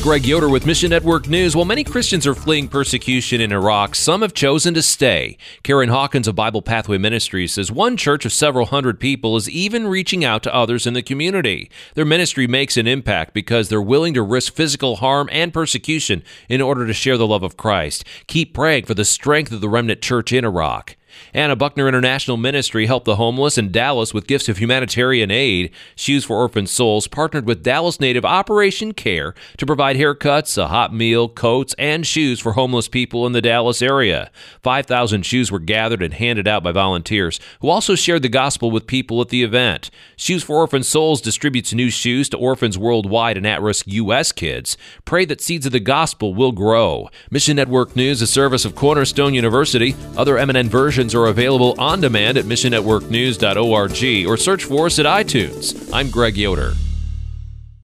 Greg Yoder with Mission Network News. While many Christians are fleeing persecution in Iraq, some have chosen to stay. Karen Hawkins of Bible Pathway Ministries says one church of several hundred people is even reaching out to others in the community. Their ministry makes an impact because they're willing to risk physical harm and persecution in order to share the love of Christ. Keep praying for the strength of the remnant church in Iraq. Anna Buckner International Ministry helped the homeless in Dallas with gifts of humanitarian aid. Shoes for Orphan Souls partnered with Dallas native Operation Care to provide haircuts, a hot meal, coats, and shoes for homeless people in the Dallas area. 5,000 shoes were gathered and handed out by volunteers who also shared the gospel with people at the event. Shoes for Orphan Souls distributes new shoes to orphans worldwide and at-risk U.S. kids. Pray that seeds of the gospel will grow. Mission Network News, a service of Cornerstone University. Other MNN versions are available on demand at missionnetworknews.org or search for us at iTunes. I'm Greg Yoder.